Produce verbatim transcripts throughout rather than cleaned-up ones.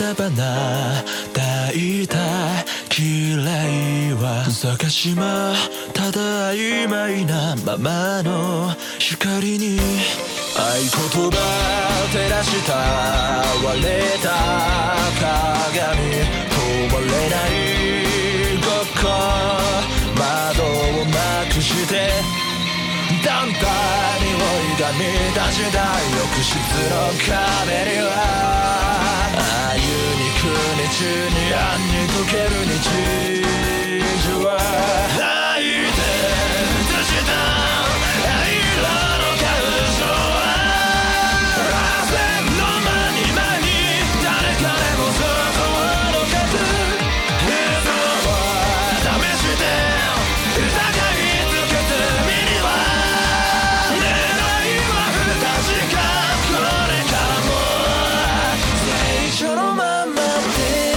花々抱いた嫌いは探しまただ曖昧なままの光に合言葉照らした割れた鏡止まれないごっこ窓をなくしてだんだん匂いが満たした浴室の壁にはああいう肉に血にあんに溶ける日常は泣いて映した灰色の感情は汗の間に間に誰かでも想像の数映像を試して疑いつく罪には願いは不確かこれからも最初のままで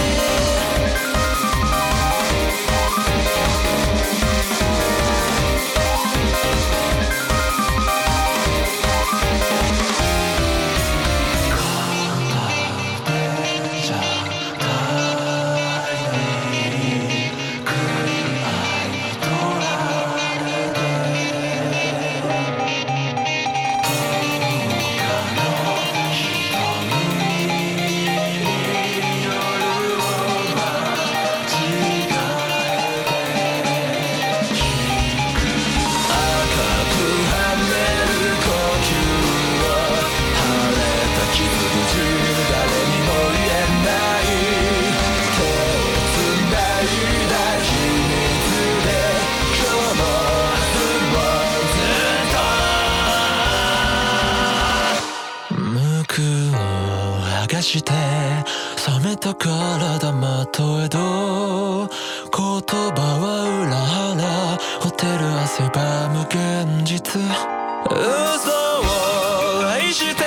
して冷めた体まとえど言葉は裏腹ホテル汗ばむ現実嘘を愛して